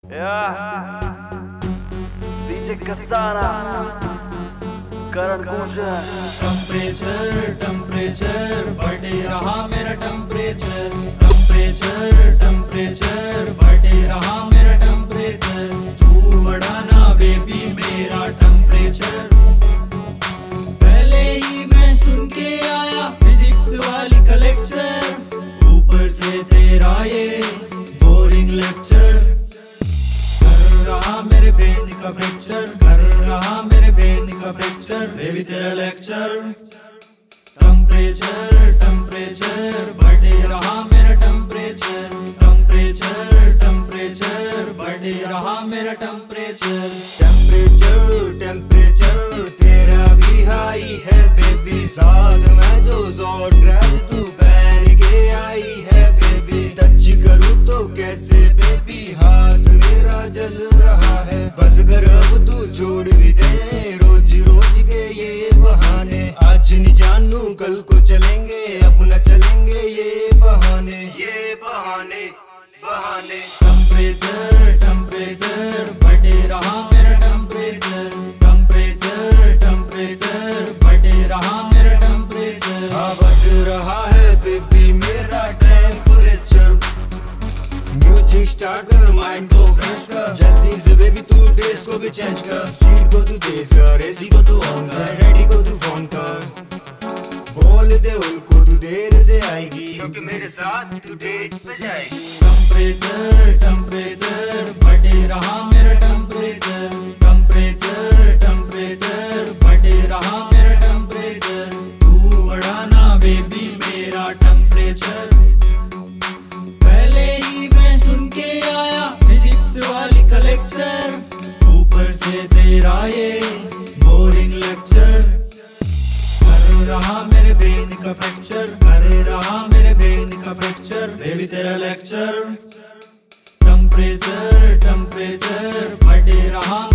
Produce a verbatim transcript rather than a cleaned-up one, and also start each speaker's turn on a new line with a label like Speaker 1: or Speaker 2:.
Speaker 1: Yeah. DJ Kasana Karan Gunjan.
Speaker 2: Temperature temperature बढ़ रहा मेरा टेम्परेचर टेम्परेचर टेम्परेचर बढ़ रहा मेरा टेम्परेचर तू बढ़ाना बेबी मेरा टेम्परेचर। पहले ही मैं सुन के आया फिजिक्स वाली का लेक्चर ऊपर से तेरा ये बोरिंग लेक्चर कर रहा मेरे ब्रेन का फ्रैक्चर कर रहा मेरे ब्रेन का फ्रैक्चर बेबी तेरा लेक्चर। टेम्परेचर टेम्परेचर बढ़ रहा मेरा टेम्परेचर टेम्परेचर टेम्परेचर बढ़ रहा मेरा टेम्परेचर।
Speaker 3: टेम्परेचर टेम्परेचर तेरा भी हाई है बेबी साथ में जो जोर ड्रेस तू पहन के आई है बेबी टच करूँ तो कैसे बेबी हाथ मेरा जल रहा है बस कर अब तू छोड़ भी दे रोज रोज के ये बहाने आज नहीं जानू कल को चलेंगे अपना चलेंगे ये बहाने ये बहाने बहाने।
Speaker 2: टेम्परेचर टेम्परेचर बढ़ रहा मेरा टेम्परेचर टेम्परेचर टेम्परेचर बढ़ रहा मेरा टेम्परेचर।
Speaker 3: हाँ बढ़ रहा है बेबी मेरा टेम्परेचर। म्यूजिक स्टार्ट कर माइंड को फ्रेश कर जल्दी से बेबी तू टेस्ट को भी चेंज कर स्पीड को तू तेज कर एसी को तू ऑन कर रेडी को तू फोन कर बोल दे उनको तू देर से आएगी क्योंकि मेरे साथ तू डेट पे जाएगी।
Speaker 2: टेम्परेचर टेम्परेचर बढ़ रहा मेरा टेम्परेचर टेम्परेचर टेम्परेचर बढ़ रहा मेरा टेम्परेचर तू बढ़ाना बेबी मेरा टेम्परेचर। पहले ही मैं सुन के आया फिजिक्स वाली का लेक्चर ऊपर से तेरा ये बोरिंग लेक्चर कर रहा मेरे ब्रेन का फ्रैक्चर कर रहा मेरे ब्रेन का फ्रैक्चर बेबी तेरा लेक्चर। टेम्परेचर टेम्परेचर बढ़ रहा